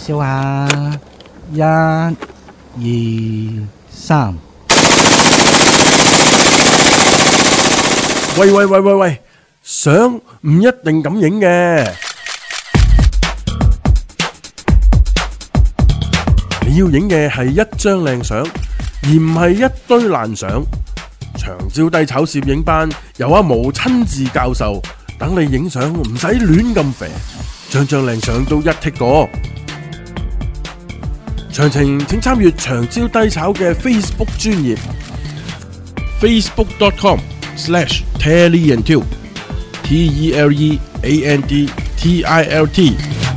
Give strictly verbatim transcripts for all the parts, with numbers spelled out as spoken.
笑下，一、二、三。 喂喂喂喂喂，相唔一定咁影嘅，你要影嘅係一張靚相，而唔係一堆爛相。長招低炒攝影班由阿毛親自教授，等你影相唔使亂咁肥，張張靚相都一剔過。詳情請參閱長招低炒嘅 Facebook 專頁 facebook dot com slash teleantilt T E L E A N D T I L T。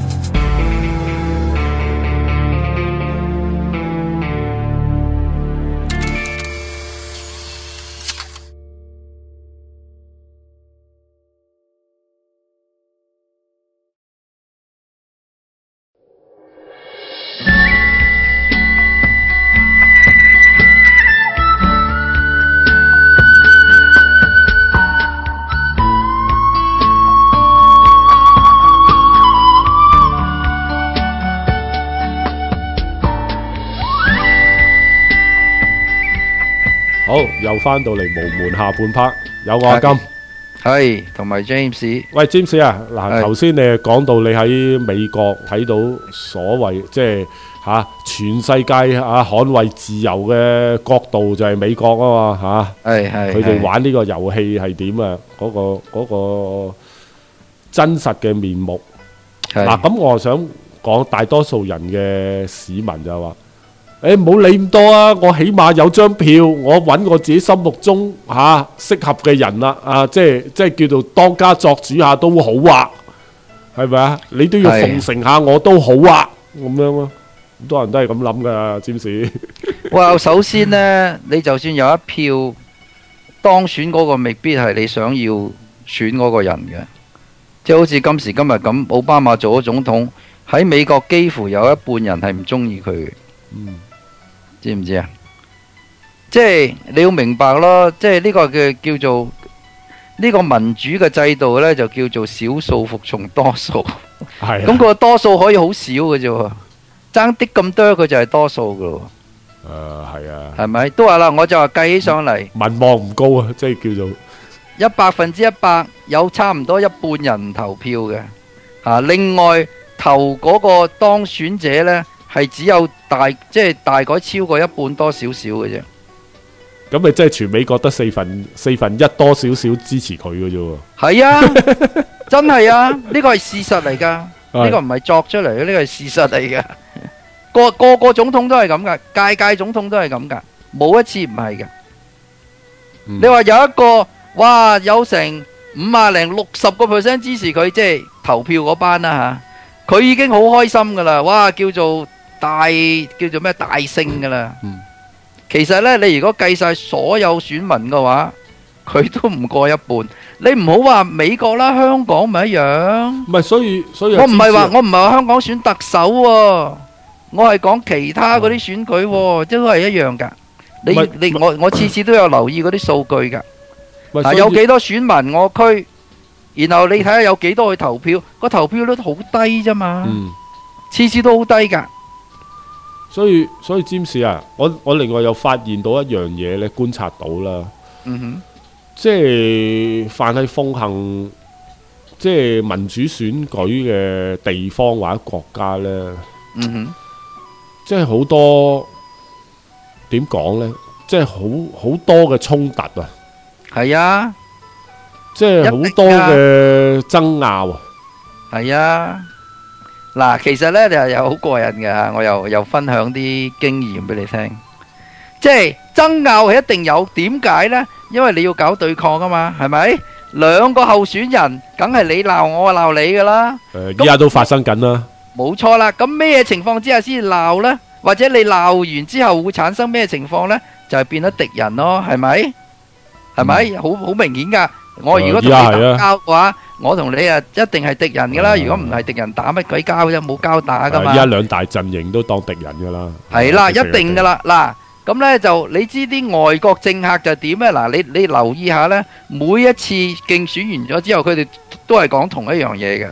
好，又翻到嚟無門下半 part，有我阿金， 係同埋 James。 喂 James 啊，嗱係頭先你講到你喺美國睇到所謂即係嚇全世界啊捍衛自由嘅國度就係美國啊嘛嚇， 係係佢哋係玩呢個遊戲係點啊？嗰個嗰個真實嘅面目。 係嗱咁我想講大多數人嘅市民就話。誒唔好理咁多啊！我起碼有張票，我揾我自己心目中嚇適合嘅人啦，啊，即係即係叫做當家作主下都好啊，係咪啊？你都要奉承下我都好啊，咁樣咯。好多人都係咁諗噶，占士。 哇！首先呢，你就算有一票當選嗰個，未必係你想要選嗰個人嘅，即係好似今時今日咁，奧巴馬做咗總統，喺美國幾乎有一半人係唔中意佢嘅。 嗯。 知唔知啊？即係你要明白咯，即係呢個嘅叫做呢個民主嘅制度呢，就叫做少數服從多數。 係。 咁個多數可以好少嘅啫喎，爭啲咁多佢就係多數噶咯。 誒係啊。 係咪？都話啦，我就話計起上嚟， 民望唔高啊，即係叫做一百分之一百有差唔多一半人唔投票嘅。啊，另外投嗰個當選者呢。係只有大即係大概超過一半多少少嘅啫。 咁咪即係全美國得四分四分一多少少支持佢嘅啫喎。 係啊，真係啊，呢個係事實嚟㗎，呢個唔係作出嚟嘅，呢個係事實嚟嘅。個個個總統都係咁㗎，屆屆總統都係咁㗎，冇一次唔係㗎。你話有一個哇有成五啊零六十個 percent 支持佢，即係投票嗰班啦嚇，佢已經好開心㗎啦，哇叫做大叫做咩大勝噶啦， 嗯、 其實呢，你如果計晒所有選民嘅話，佢都唔過一半。你唔好話美國啦，香港咪一樣。 唔係，所以所以我唔係話我唔係話香港選特首喎、啊，我係講其他嗰啲選舉、啊，嗯、都係一樣噶。你你我我次次都有留意嗰啲數據噶，嗱有幾多選民我區，然後你睇下有幾多去投票，個投票率好低啫嘛， 嗯、 次次都好低噶。 所以所以占士啊，我我另外又發現到一樣嘢咧，觀察到啦， 嗯哼， 即係凡係奉行即係民主選舉嘅地方或者國家咧， 嗯哼， 即係好多點講咧，即係好好多嘅衝突啊， 係啊， 即係好多嘅爭拗啊， 係啊。嗱，其實咧就又好過癮嘅嚇，我又又分享啲經驗俾你聽。即係爭拗係一定有，點解呢？因為你要搞對抗啊嘛，係咪？兩個候選人，梗係你鬧我，我鬧你噶啦。 誒，依家都發生緊啦。 冇錯啦，咁咩情況之下先鬧呢？或者你鬧完之後會產生咩情況呢？就係變咗敵人咯，係咪？係咪？好好明顯噶。我如果同你打交嘅話，我同你啊一定係敵人噶啦。如果唔係敵人，打乜鬼交啫？冇交打噶嘛。 而家兩大陣營都當敵人噶啦。 係啦，一定噶啦。嗱，咁呢就你知啲外國政客就點呢？嗱，你你留意下呢，每一次競選完咗之後，佢哋都係講同一樣嘢嘅。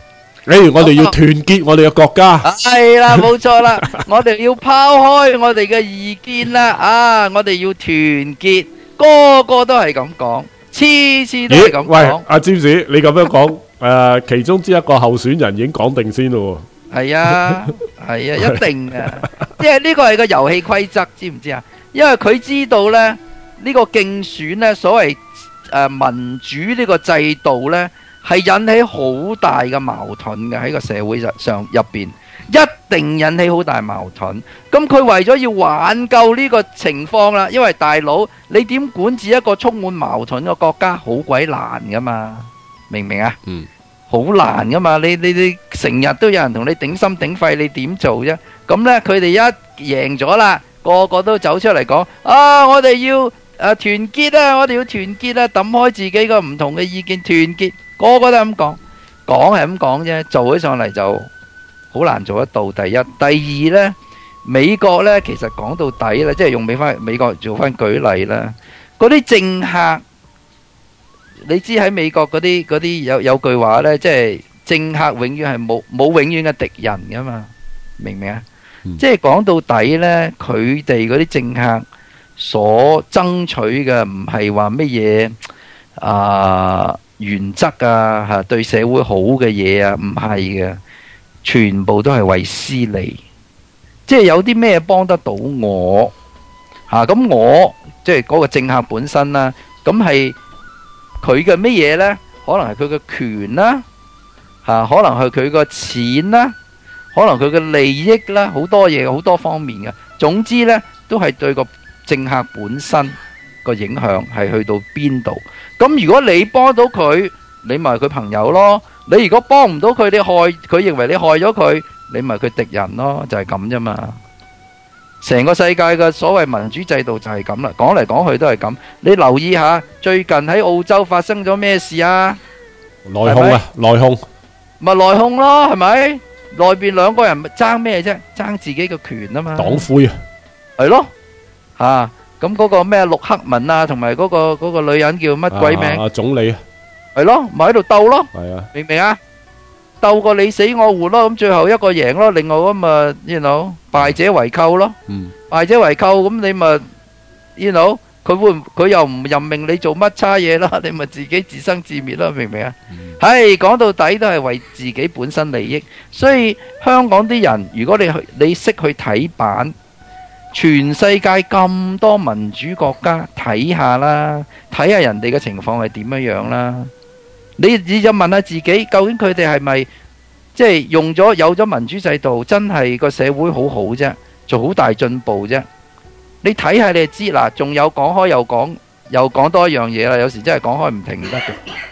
誒，我哋要團結我哋嘅國家。 係啦，冇錯啦，我哋要拋開我哋嘅意見啦，啊，我哋要團結，個個都係咁講，次次都係咁咦？喂講。， 阿詹士，你咁樣講，誒，其中之一個候選人已經講定先咯係啊，係啊，一定啊，即係呢個係個遊戲規則，知唔知啊？因為佢知道呢，呢個競選呢，所謂誒民主呢個制度呢，係引起好大嘅矛盾嘅喺個社會上入邊，一定引起好大矛盾。咁佢為咗要挽救呢個情況啦，因為大佬你點管治一個充滿矛盾嘅國家，好鬼難噶嘛，明唔明啊？ 嗯。 好難噶嘛，你你你成日都有人同你頂心頂肺，你點做啫？咁呢，佢哋一贏咗啦，個個都走出嚟講啊！我哋要誒團結啊！我哋要團結啊！抌開自己個唔同嘅意見，團結，個個都咁講，講係咁講啫，做起上嚟就好難做得到。第一，第二呢，美國呢，其實講到底咧，即係用美翻美國做翻舉例啦，嗰啲政客。你知喺美國嗰啲嗰啲有有句話呢，即係政客永遠係冇冇永遠嘅敵人噶嘛，明唔明啊？ 嗯、即係講到底呢，佢哋嗰啲政客所爭取嘅唔係話乜嘢啊原則啊吓對社會好嘅嘢啊，唔係嘅，全部都係為私利。即係有啲咩幫得到我吓咁、啊、我即係嗰個政客本身啦，咁係。佢嘅乜嘢呢？可能係佢嘅權啦，嚇，可能係佢個錢啦，可能佢嘅利益啦，好多嘢，好多方面嘅。總之呢，都係對個政客本身個影響係去到邊度。咁如果你幫到佢，你咪佢朋友咯；你如果幫唔到佢，你害佢，認為你害咗佢，你咪佢敵人咯，就係咁啫嘛。成個世界嘅所謂民主制度就係咁啦，講嚟講去都係咁。你留意下最近喺澳洲發生咗咩事啊？ 內訌啊，內訌咪內訌咯，係咪？內邊兩個人爭咩啫？爭自己嘅權啊嘛。 黨魁啊， 係咯，吓咁嗰個咩陸克文啊，同埋嗰個嗰個女人叫乜鬼名？ 啊，總理啊， 係咯，咪喺度鬥咯。 係啊， 明唔明啊？鬥個你死我活咯，咁最後一個贏咯，另外咁咪，you know，敗者為寇咯。 嗯， 敗者為寇，咁你咪，you know，佢會佢又唔任命你做乜差嘢啦，你咪自己自生自滅啦，明唔明啊？係講到底都係為自己本身利益，所以香港啲人，如果你去你識去睇版，全世界咁多民主國家睇下啦，睇下人哋嘅情況係點樣樣啦。你你就問下自己，究竟佢哋係咪即係用咗有咗民主制度，真係個社會好好啫，做好大進步啫？你睇下你就知啦。仲有講開又講，又講多一樣嘢啦。有時真係講開唔停得嘅。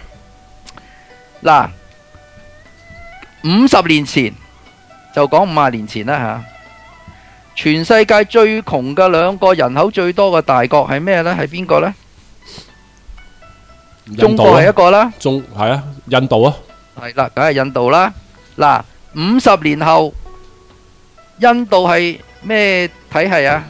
嗱，五十年前就講五十年前啦吓，全世界最窮嘅兩個人口最多嘅大國係咩呢？係邊個呢？中國係一個啦， 中係啊，印度啊， 係啦，梗係印度啦。嗱，五十年後，印度係咩體系啊？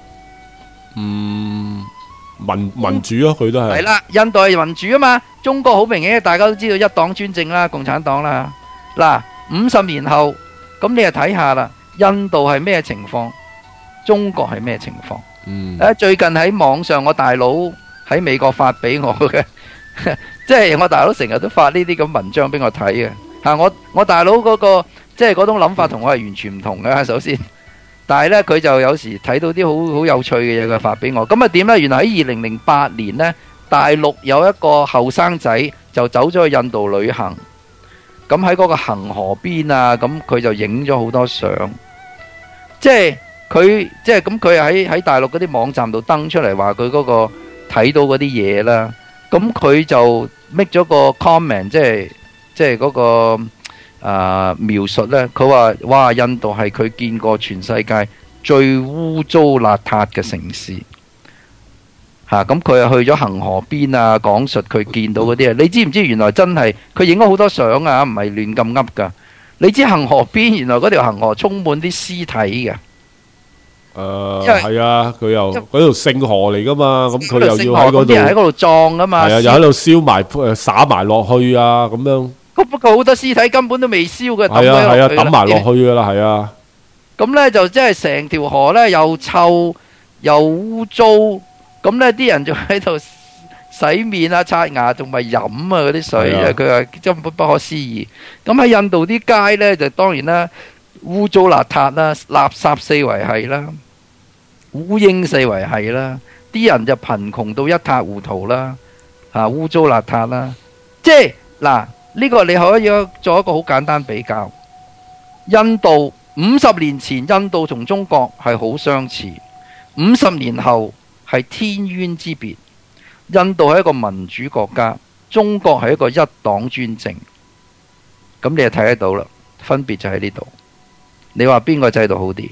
嗯，民民主啊，佢都係。 係啦，印度係民主啊嘛。中國好明顯，大家都知道一黨專政啦，共產黨啦。嗱，五十年後，咁你就睇下啦，印度係咩情況？中國係咩情況？ 嗯。 誒，最近喺網上，我大佬喺美國發俾我嘅。即係我大佬成日都發呢啲咁文章俾我睇嘅吓，我我大佬嗰個即係嗰種諗法同我係完全唔同嘅。首先，但係呢，佢就有時睇到啲好好有趣嘅嘢，佢發俾我。咁啊點呢？原來喺二零零八年呢，大陸有一個後生仔就走咗去印度旅行，咁喺嗰個恒河邊啊，咁佢就影咗好多相。即係佢即係咁，佢喺喺大陸嗰啲網站度登出嚟，話佢嗰個睇到嗰啲嘢啦。咁佢就 make 咗個 comment，即係即係嗰個啊描述呢。佢話：哇，印度係佢見過全世界最污糟邋遢嘅城市。嚇！咁佢又去咗恒河邊啊，講述佢見到嗰啲啊。你知唔知原來真係佢影咗好多相啊？唔係亂咁噏㗎。你知恒河邊原來嗰條恒河充滿啲屍體嘅。 誒，係啊，佢又嗰條聖河嚟噶嘛，咁佢又要喺嗰度， 啲人喺嗰度葬噶嘛， 係啊，又喺度燒埋誒灑埋落去啊，咁樣。 不過好多屍體根本都未燒嘅，抌係啊係啊， 咗抌埋落去噶啦，係啊。 咁呢就即係成條河呢又臭又污糟，咁呢啲人就喺度洗面啊、刷牙同埋飲啊嗰啲水啊，佢話根本不可思議。咁喺印度啲街呢，就當然啦，污糟邋遢啦，垃圾四圍係啦，烏蠅四圍係啦，啲人就貧窮到一塌糊塗啦，嚇污糟邋遢啦。即係嗱，呢個你可以做一個好簡單比較。印度五十年前，印度同中國係好相似，五十年後係天淵之別。印度係一個民主國家，中國係一個一黨專政。咁你就睇得到啦，分別就喺呢度。你話邊個制度好啲？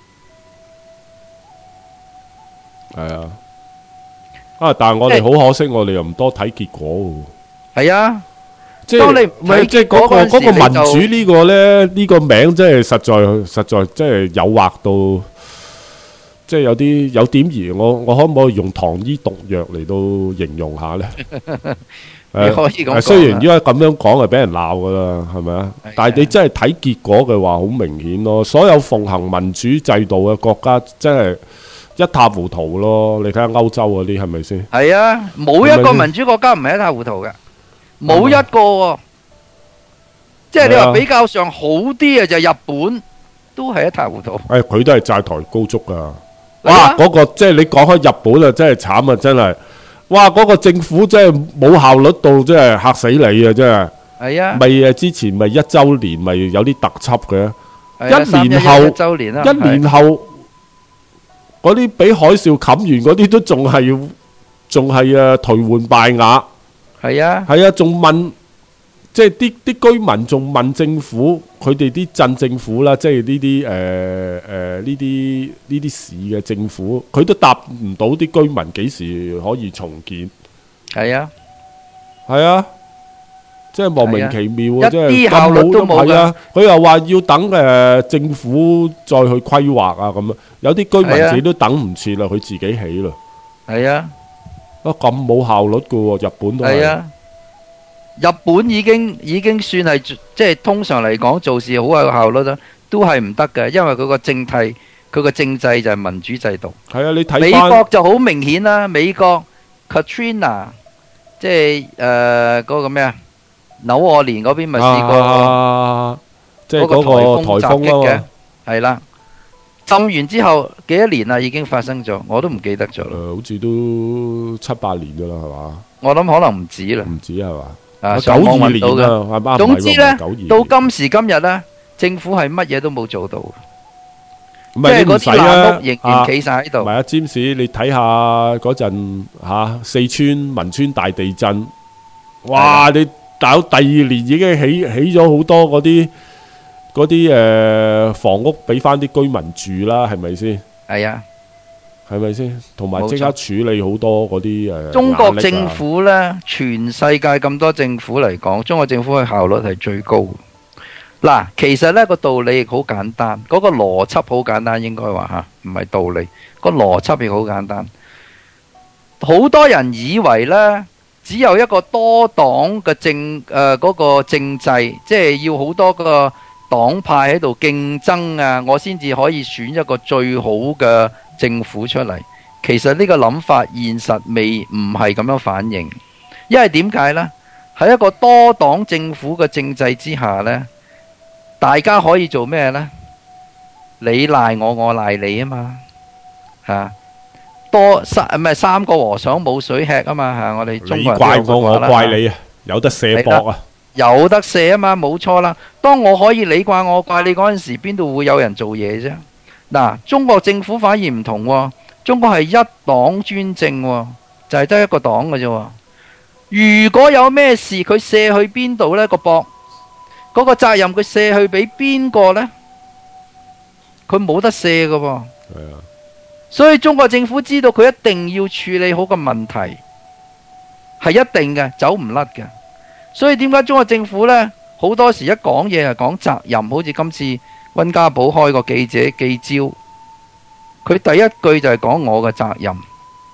係啊，啊！但係我哋好可惜，我哋又唔多睇結果喎。 係啊， 即係唔係即係嗰個嗰個民主呢個咧？呢個名真係實在實在真係誘惑到，即係有啲有點兒。我我可唔可以用糖衣毒藥嚟到形容下咧？ 你可以咁講。 雖然而家咁樣講係俾人鬧噶啦，係咪啊？但係你真係睇結果嘅話，好明顯咯。所有奉行民主制度嘅國家，真係一塌糊塗咯。你睇下歐洲嗰啲係咪先？係啊，冇一個民主國家唔係一塌糊塗嘅，冇一個喎。即係你話比較上好啲嘅就日本，都係一塌糊塗。 誒，佢都係債台高築噶。哇！嗰個即係你講開日本啊，真係慘啊，真係。哇！嗰個政府真係冇效率到，真係嚇死你啊！真係。係啊。咪誒之前咪一週年咪有啲特輯嘅，一年後一年後嗰啲俾海嘯冚完嗰啲都仲係仲係誒頹垣敗瓦。係啊。係啊，仲問即係啲啲居民仲問政府，佢哋啲鎮政府啦，即係呢啲誒誒呢啲呢啲市嘅政府，佢都答唔到啲居民幾時可以重建。係啊，係啊，即係莫名其妙啊！即係一啲效率都冇㗎。佢又話要等誒政府再去規劃啊咁啊，有啲居民自己都等唔切啦，佢自己起啦。係啊，啊咁冇效率㗎喎，日本都係。日本已經已經算係即係通常嚟講做事好有效率啦，都係唔得嘅，因為佢個政體佢個政制就係民主制度。係啊，你睇美國就好明顯啦，美國 Katrina 即係誒嗰個咩啊，紐俄蓮嗰邊咪試過即係嗰個颱風襲擊嘅，係啦，浸完之後幾多年啦已經發生咗，我都唔記得咗啦。誒，好似都七八年㗎啦，係嘛？我諗可能唔止啦，唔止係嘛？啊！上網揾到嘅，總之呢，到今時今日呢，政府係乜嘢都冇做到，即係嗰啲爛屋仍然企晒喺度。唔係啊，詹士，你睇下嗰陣嚇四川汶川大地震，哇！你到第二年已經起起咗好多嗰啲嗰啲誒房屋俾翻啲居民住啦，係咪先？係啊。係咪先？同埋即刻處理好多嗰啲誒。中國政府呢，全世界咁多政府嚟講，中國政府嘅效率係最高。嗱，其實呢個道理亦好簡單，嗰個邏輯好簡單，應該話吓，唔係道理。個邏輯亦好簡單。好多人以為呢，只有一個多黨嘅政誒嗰個政制，即係要好多個黨派喺度競爭啊，我先至可以選一個最好嘅政府出嚟。其實呢個諗法現實未唔係咁樣反映，因為點解呢？喺一個多黨政府嘅政制之下呢，大家可以做咩呢？你賴我，我賴你啊嘛，吓多三唔係三個和尚冇水吃啊嘛吓，我哋中國人都有句話啦。你怪我，我怪你啊，有得卸膊啊，有得卸啊嘛，冇錯啦。當我可以你怪我怪你嗰陣時，邊度會有人做嘢啫？嗱，中國政府反而唔同喎，中國係一黨專政喎，就係得一個黨嘅啫。如果有咩事，佢卸去邊度呢？個膊嗰個責任佢卸去俾邊個呢？佢冇得卸㗎喎。係啊，所以中國政府知道佢一定要處理好個問題，係一定嘅，走唔甩嘅。所以點解中國政府呢，好多時一講嘢係講責任，好似今次溫家寶開個記者記招，佢第一句就係講我嘅責任。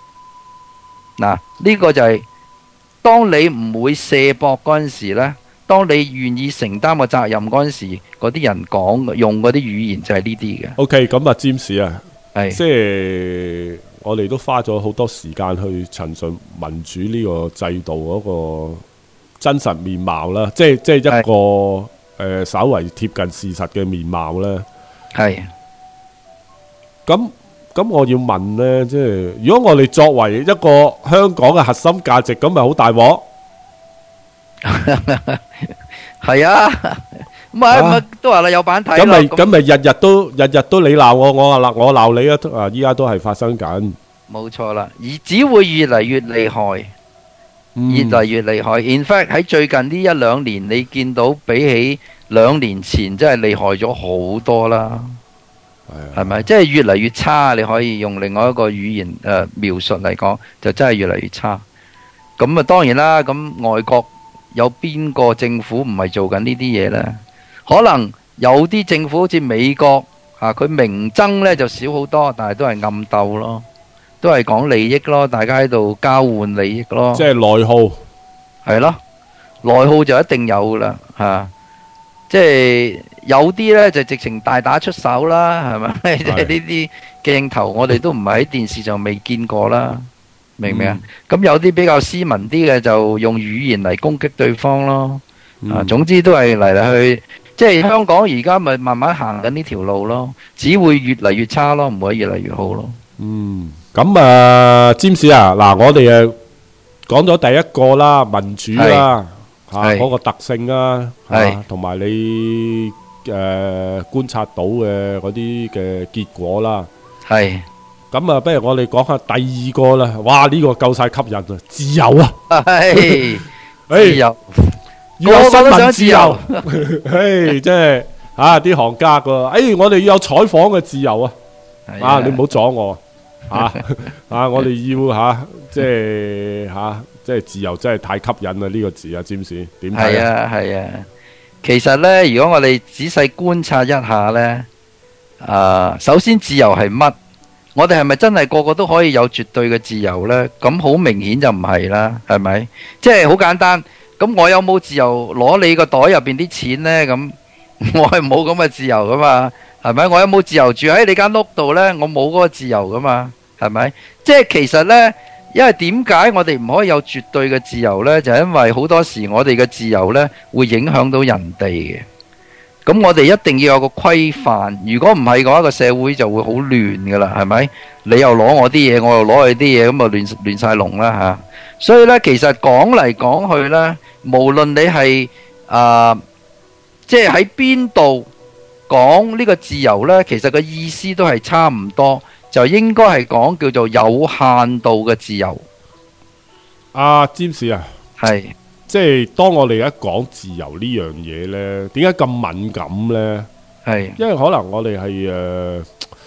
嗱，呢個就係當你唔會卸膊嗰陣時呢， 當你願意承擔個責任嗰陣時，嗰啲人講用嗰啲語言就係呢啲嘅。 OK，咁啊，詹士啊， 係即係我哋都花咗好多時間去陳述民主呢個制度嗰個真實面貌啦，即係即係一個誒、呃、稍為貼近事實嘅面貌啦。 係。 咁咁，我要問呢，即係如果我哋作為一個香港嘅核心價值，咁咪好大鑊？ 係啊，唔係唔係都話啦，有版睇咁咪咯。 咁咪日日都日日都你鬧我，我話鬧我鬧你啊！啊，依家都係發生緊。 冇錯啦，而只會越嚟越厲害， 嗯越嚟越厲害。In fact 喺最近呢一兩年，你見到比起兩年前，真係厲害咗好多啦。係咪？即係越嚟越差，你可以用另外一個語言誒、呃、描述嚟講，就真係越嚟越差。咁啊，當然啦，咁外國有邊個政府唔係做緊呢啲嘢呢？可能有啲政府好似美國啊，佢明爭呢就少好多，但係都係暗鬥咯，都係講利益咯，大家喺度交換利益咯。 即係內耗， 係咯，內耗就一定有啦，嚇、啊。即係有啲呢就直情大打出手啦，係咪？即係呢啲鏡頭，我哋都唔係喺電視上未見過啦，明唔明啊？咁、嗯、有啲比較斯文啲嘅就用語言嚟攻擊對方咯。嗯、啊，總之都係嚟嚟去，即係香港而家咪慢慢行緊呢條路咯，只會越嚟越差咯，唔會越嚟越好咯。 嗯，咁啊，詹士啊，嗱，我哋誒講咗第一個啦，民主啦。嚇嗰個特性啊，嚇同埋你誒觀察到嘅嗰啲嘅結果啦，係咁啊，不如我哋講下第二個啦。哇！呢個夠曬吸引啊，自由啊，係自由，要有新聞自由，誒，即係嚇啲行家個，誒，我哋要有採訪嘅自由啊，啊，你唔好阻我啊，啊，我哋要嚇，即係嚇。即係自由真係太吸引啦！呢個字啊，詹士點睇啊？係啊，係啊。其實呢，如果我哋仔細觀察一下呢，啊，首先自由係乜？我哋係咪真係個個都可以有絕對嘅自由呢？咁好明顯就唔係啦，係咪？即係好簡單。咁我有冇自由攞你個袋入邊啲錢呢？咁我係冇咁嘅自由噶嘛，係咪？我有冇自由住喺你間屋度呢？我冇嗰個自由噶嘛，係咪？即係其實呢。因為點解我哋唔可以有絕對嘅自由呢？就係因為好多時我哋嘅自由呢會影響到人哋嘅。咁我哋一定要有個規範。如果唔係嘅話，個社會就會好亂噶啦，係咪？你又攞我啲嘢，我又攞你啲嘢，咁啊亂亂晒龍啦吓。所以呢，其實講嚟講去呢，無論你係啊，即係喺邊度講呢個自由呢，其實個意思都係差唔多。就應該係講叫做有限度嘅自由。阿詹士啊，係即係當我哋一講自由呢樣嘢呢，點解咁敏感呢？係因為可能我哋係誒，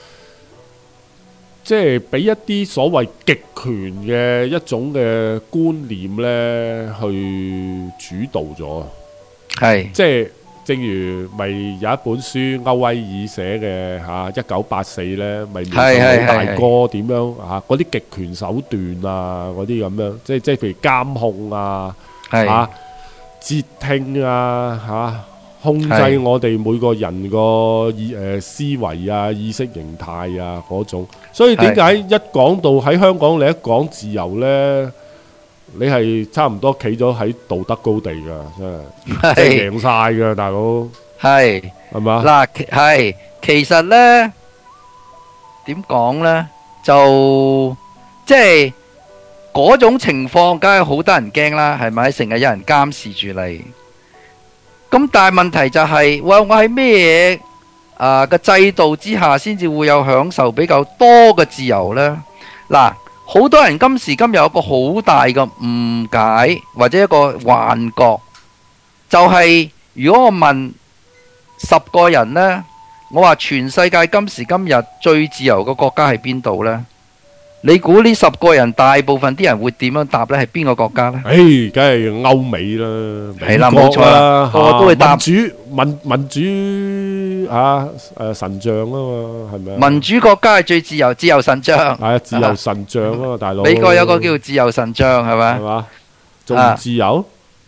即係俾一啲所謂極權嘅一種嘅觀念呢去主導咗。係即係。正如咪有一本書歐威爾寫嘅嚇，一九八四咧，咪描述老大哥點樣嚇嗰啲極權手段啊，嗰啲咁樣，即係即係譬如監控啊，嚇截聽啊，嚇控制我哋每個人個意誒思維啊、意識形態啊嗰種。所以點解一講到喺香港，你一講自由咧？你係差唔多企咗喺道德高地噶，真係即係贏晒噶，大佬係係嘛？嗱，係其實咧點講咧，就即係嗰種情況，梗係好得人驚啦，係咪？成日有人監視住你，咁但係問題就係，喂，我喺咩嘢啊嘅制度之下，先至會有享受比較多嘅自由咧？嗱。好多人今時今日有個好大嘅誤解或者一個幻覺，就係如果我問十個人呢，我話全世界今時今日最自由嘅國家係邊度呢？你估呢十個人大部分啲人會點樣答呢？係邊個國家呢？誒，梗係歐美啦，係啦，冇錯啦，個個都會答民主民民主啊，誒神像啊嘛，係咪啊？民主國家係最自由，自由神像係啊，自由神像啊嘛，大佬。美國有個叫自由神像係咪？係嘛？仲唔自由？係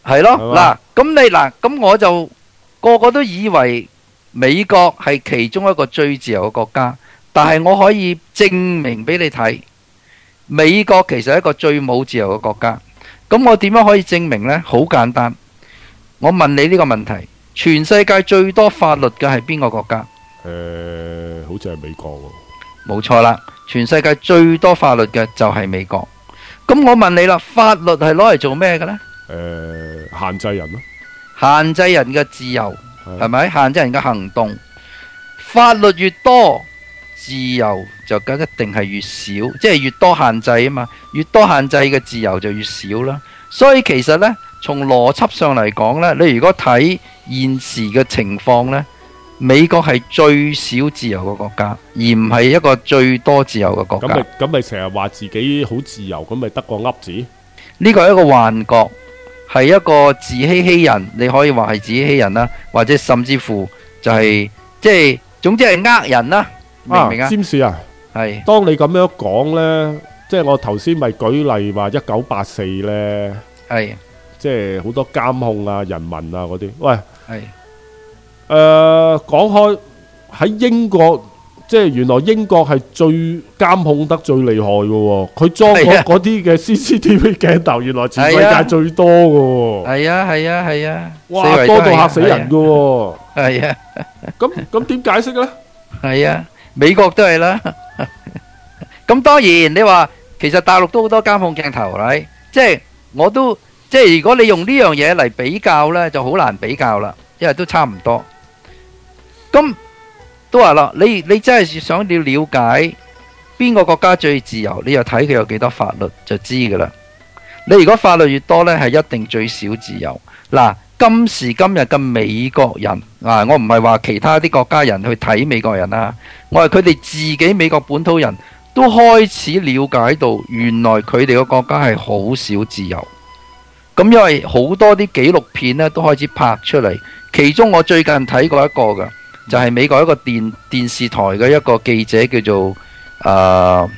係咯， 係嘛嗱，咁你嗱，咁我就個個都以為美國係其中一個最自由嘅國家，但係我可以證明俾你睇，美國其實係一個最冇自由嘅國家。咁我點樣可以證明呢？好簡單，我問你呢個問題：全世界最多法律嘅係邊個國家？ 誒，好似係美國喎。 冇錯啦，全世界最多法律嘅就係美國。咁我問你啦，法律係攞嚟做咩嘅呢？ 誒，限制人咯， 限制人嘅自由， 係係咪？限制人嘅行動。法律越多，自由就梗一定係越少，即係越多限制啊嘛。越多限制嘅自由就越少啦。所以其實呢，從邏輯上嚟講呢，你如果睇現時嘅情況呢，美國係最少自由嘅國家，而唔係一個最多自由嘅國家。 咁咪咁咪成日話自己好自由，咁咪得個噏字？ 呢個係一個幻覺，係一個自欺欺人。你可以話係自欺欺人啦，或者甚至乎就係、是、即係總之係呃人啦，明唔明啊？ 占士啊， 係當你咁樣講呢，即係我頭先咪舉例話一九八四呢， 係即係好多監控啊、人民啊嗰啲。喂， 係誒講開喺英國，即係原來英國係最監控得最厲害嘅喎。佢裝係啊嗰嗰啲嘅 C C T V 鏡頭，原來全世係啊界最多嘅喎。 係啊係啊係啊， 哇， 四圍都係啊多到嚇死人嘅喎。 係啊咁咁點解釋呢？ 係啊，美國都係啦。咁當然你話其實大陸都好多監控鏡頭，係即係我都即係如果你用呢樣嘢嚟比較呢，就好難比較啦，因為都差唔多。咁都話啦，你你真係想要了解邊個國家最自由，你就睇佢有幾多法律就知噶啦。你如果法律越多呢，係一定最少自由。嗱，今時今日嘅美國人啊，我唔係話其他啲國家人去睇美國人啊，我係佢哋自己美國本土人都開始了解到，原來佢哋個國家係好少自由。咁因為好多啲紀錄片呢都開始拍出嚟，其中我最近睇過一個嘅。就係美國一個電電視台嘅一個記者叫做誒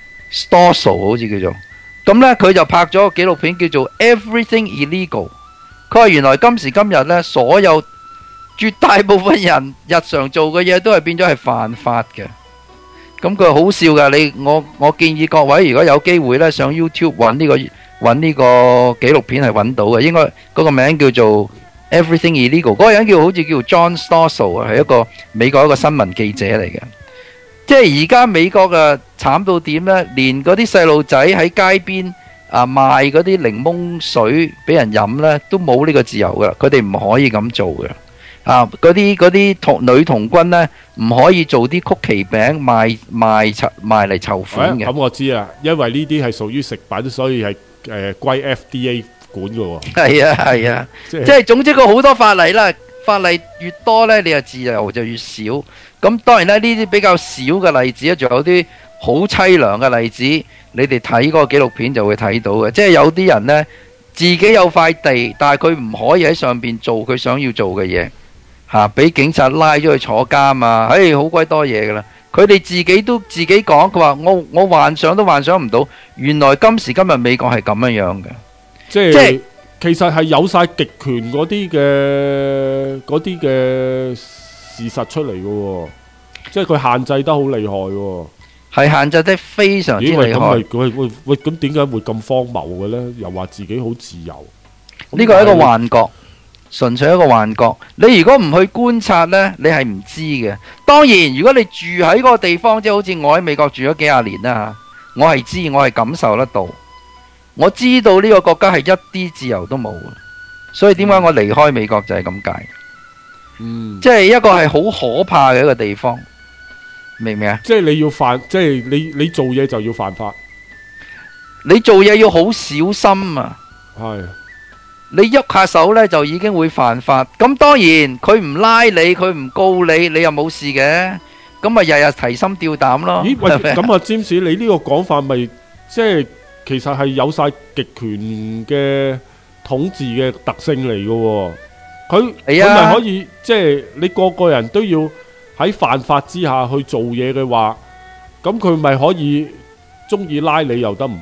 Stossel 好似叫做，咁呢佢就拍咗個紀錄片叫做 Everything Illegal。佢話原來今時今日呢，所有絕大部分人日常做嘅嘢都係變咗係犯法嘅。咁佢好笑噶，你我我建議各位如果有機會呢，上 YouTube 揾呢個揾呢個紀錄片係揾到嘅，應該嗰個名叫做Everything Illegal， 嗰個人叫好似叫 John Stossel 啊，係一個美國一個新聞記者嚟嘅。即係而家美國嘅慘到點呢？連嗰啲細路仔喺街邊啊賣嗰啲檸檬水俾人飲呢，都冇呢個自由噶，佢哋唔可以咁做嘅。啊，嗰啲嗰啲童女童軍呢，唔可以做啲曲奇餅賣賣籌賣嚟籌款嘅。 咁我知啊，因為呢啲係屬於食品，所以係誒歸 F D A。管嘅喎， 係啊係啊， 即係即係總之佢好多法例啦，法例越多呢，你就自由就越少。咁當然啦，呢啲比較少嘅例子咧，仲有啲好凄涼嘅例子，你哋睇嗰個紀錄片就會睇到嘅。即係有啲人呢，自己有塊地，但係佢唔可以喺上邊做佢想要做嘅嘢，嚇俾警察拉咗去坐監啊！唉，好鬼多嘢噶啦。佢哋自己都自己講，佢話我我幻想都幻想唔到，原來今時今日美國係咁樣樣嘅。 即係即係其實係有晒極權嗰啲嘅嗰啲嘅事實出嚟嘅喎，即係佢限制得好厲害喎， 係限制得非常之咦喂，咁厲害。 咪喂喂喂，咁點解會咁荒謬嘅咧？又話自己好自由， 呢個係一個幻覺，純粹一個幻覺。你如果唔去觀察呢，你係唔知嘅。當然，如果你住喺嗰個地方，即係好似我喺美國住咗幾廿年啦，我係知，我係感受得到。我知道呢個國家係一啲自由都冇，所以點解我離開美國就係咁解。 嗯， 即係一個係好可怕嘅一個地方，明唔明啊？ 即係你要犯，即係你你做嘢就要犯法， 你做嘢要好小心啊！ 係你喐下手呢，就已經會犯法。咁當然佢唔拉你，佢唔告你，你又冇事嘅。咁咪日日提心吊膽咯。 咦喂， 係咪咁啊，詹士，你呢個講法咪即係其實係有晒極權嘅統治嘅特性嚟嘅喎。佢佢係啊咪可以即係你個個人都要喺犯法之下去做嘢嘅話，咁佢咪可以中意拉你又得，唔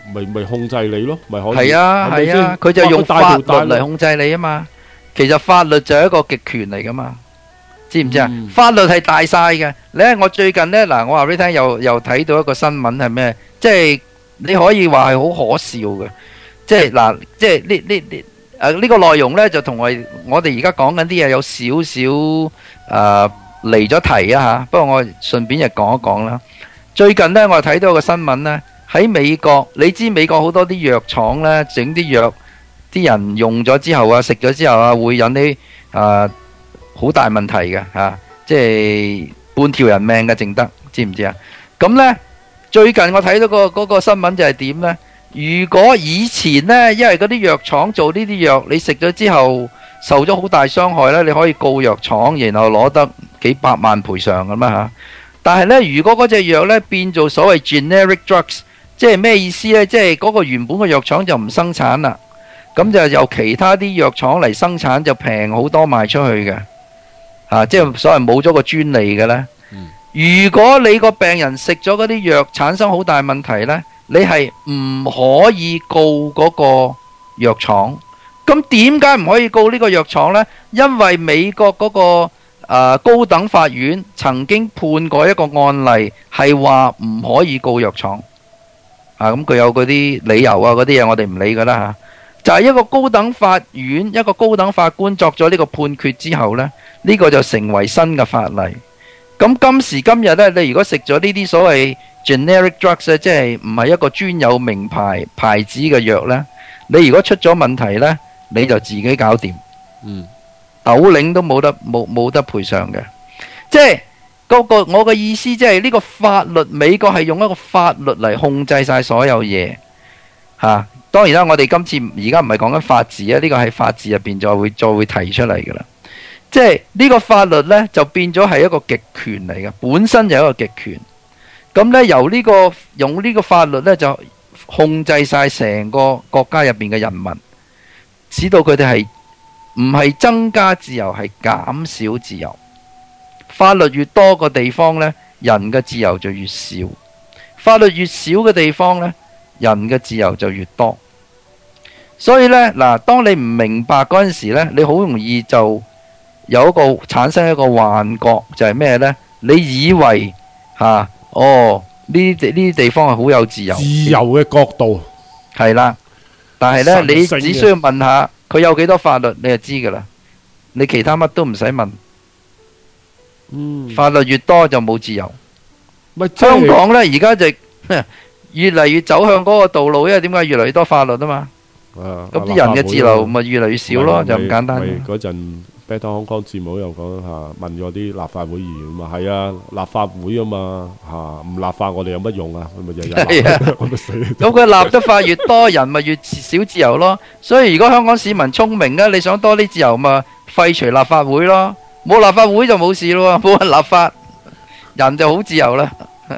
咪咪控制你咯，咪可以。 係啊係啊，佢就用法律嚟控制你啊嘛。其實法律就係一個極權嚟噶嘛，知唔知啊？法律係大晒嘅。你睇我最近呢，嗱，我話俾你聽，又又睇到一個新聞係咩？即係你可以話係好可笑嘅。即係嗱，即係呢呢呢誒呢個內容呢，就同我我哋而家講緊啲嘢有少少誒離咗題啊嚇。不過我順便就講一講啦。最近呢，我睇到個新聞呢，喺美國，你知美國好多啲藥廠呢，整啲藥，啲人用咗之後啊，食咗之後啊，會引啲誒好大問題嘅嚇，即係半條人命嘅淨得，知唔知啊？咁呢，最近我睇到個嗰個新聞就係點呢？如果以前呢，因為嗰啲藥廠做呢啲藥，你食咗之後受咗好大傷害呢，你可以告藥廠，然後攞得幾百萬賠償咁啊嚇。但係呢，如果嗰隻藥呢變做所謂 generic drugs，即係咩意思呢？即係嗰個原本個藥廠就唔生產啦，咁就由其他啲藥廠嚟生產，就平好多賣出去嘅，啊，即係所謂冇咗個專利嘅呢。嗯、如果你個病人食咗嗰啲藥產生好大問題呢，你係唔可以告嗰個藥廠。咁點解唔可以告呢個藥廠呢？因為美國嗰、嗰個Uh, 高等法院曾經判過一個案例，係話唔可以告藥廠啊。咁佢有嗰啲理由啊，嗰啲嘢我哋唔理噶啦吓。就係、是、一個高等法院一個高等法官作咗呢個判決之後呢，呢、呢個就成為新嘅法例。咁今時今日呢，你如果食咗呢啲所謂 generic drugs，即係唔係一個專有名牌牌子嘅藥呢，你如果出咗問題呢，你就自己搞掂。嗯。斗領都冇得冇冇得賠償嘅，即係嗰個我嘅意思，即係呢個法律，美國係用一個法律嚟控制晒所有嘢吓。當然啦，我哋今次而家唔係講緊法治啊，呢個喺法治入邊再會再會提出嚟噶啦。即係呢個法律呢，就變咗係一個極權嚟嘅，本身就係一個極權。咁呢，由呢個用呢個法律呢，就控制晒成個國家入邊嘅人民，使到佢哋係。唔係增加自由，係減少自由。法律越多個地方呢，人嘅自由就越少；法律越少嘅地方呢，人嘅自由就越多。所以呢，嗱，當你唔明白嗰陣時呢，你好容易就有一個產生一個幻覺，就係咩呢？你以為吓、啊、哦呢啲呢啲地方係好有自由， 自由嘅角度係啦。但係呢，你只需要問下。佢有幾多法律，你就知噶啦。你其他乜都唔使問。嗯，法律越多就冇自由。香港呢，而家就越嚟越走向嗰個道路，因為點解越嚟越多法律啊嘛。咁啲人嘅自由咪越嚟越少咯，就咁簡單。 嗰陣 Better Hong Kong 節目又講下，問咗啲立法會議員嘛，係啊，立法會啊嘛嚇，唔立法我哋有乜用啊？咪日日咁佢立得法越多，人咪越少自由咯。所以如果香港市民聰明咧，你想多啲自由咪廢除立法會咯，冇立法會就冇事咯，冇人立法，人就好自由啦。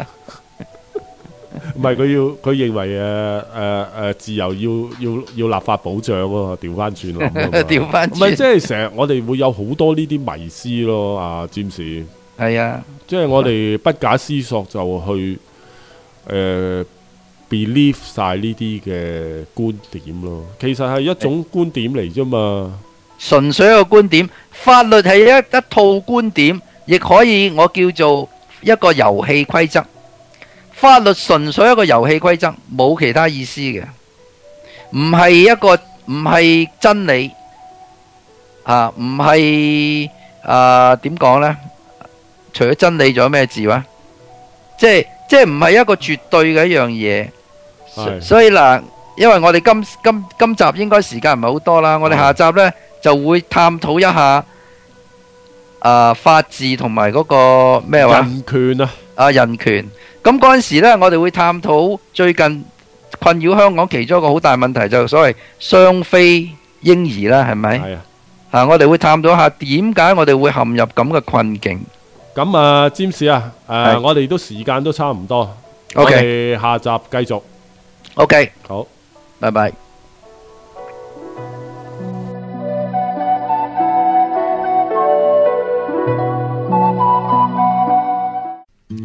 唔係佢要佢認為誒誒誒自由要要要立法保障喎，調翻轉諗。 調翻轉。唔係即係成日我哋會有好多呢啲迷思咯，阿詹士。 係啊， 即係我哋不假思索就去誒 believe 晒呢啲嘅觀點咯。其實係一種觀點嚟啫嘛。 純粹一個觀點，法律係一一套觀點，亦可以我叫做一個遊戲規則。法律純粹一個遊戲規則，冇其他意思嘅，唔係一個唔係真理啊，唔係啊點講呢？除咗真理，仲有咩字話？即係即係唔係一個絕對嘅一樣嘢。所以嗱，因為我哋今今今集應該時間唔係好多啦，我哋下集呢就會探討一下啊法治同埋嗰個咩話？ 人權啊！ 啊人權。咁嗰陣時呢，我哋會探討最近困擾香港其中一個好大問題，就係所謂雙非嬰兒啦，係咪？係啊。啊，我哋會探討下點解我哋會陷入咁嘅困境。 咁啊，詹士啊，誒，我哋都時間都差唔多，我哋下集繼續。 OK， 好， 拜拜。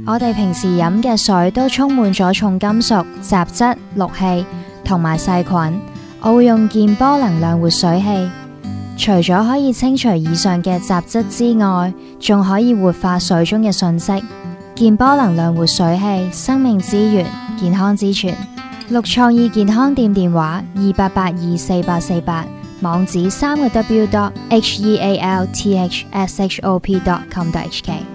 我哋平時飲嘅水都充滿咗重金屬、雜質、氯氣同埋細菌。我會用健波能量活水器，除咗可以清除以上嘅雜質之外，仲可以活化水中嘅訊息。健波能量活水器，生命之源，健康之泉。綠創意健康店電話二八八二四八四八，網址三個 w dot h e a l t h s h o p dot com dot h k。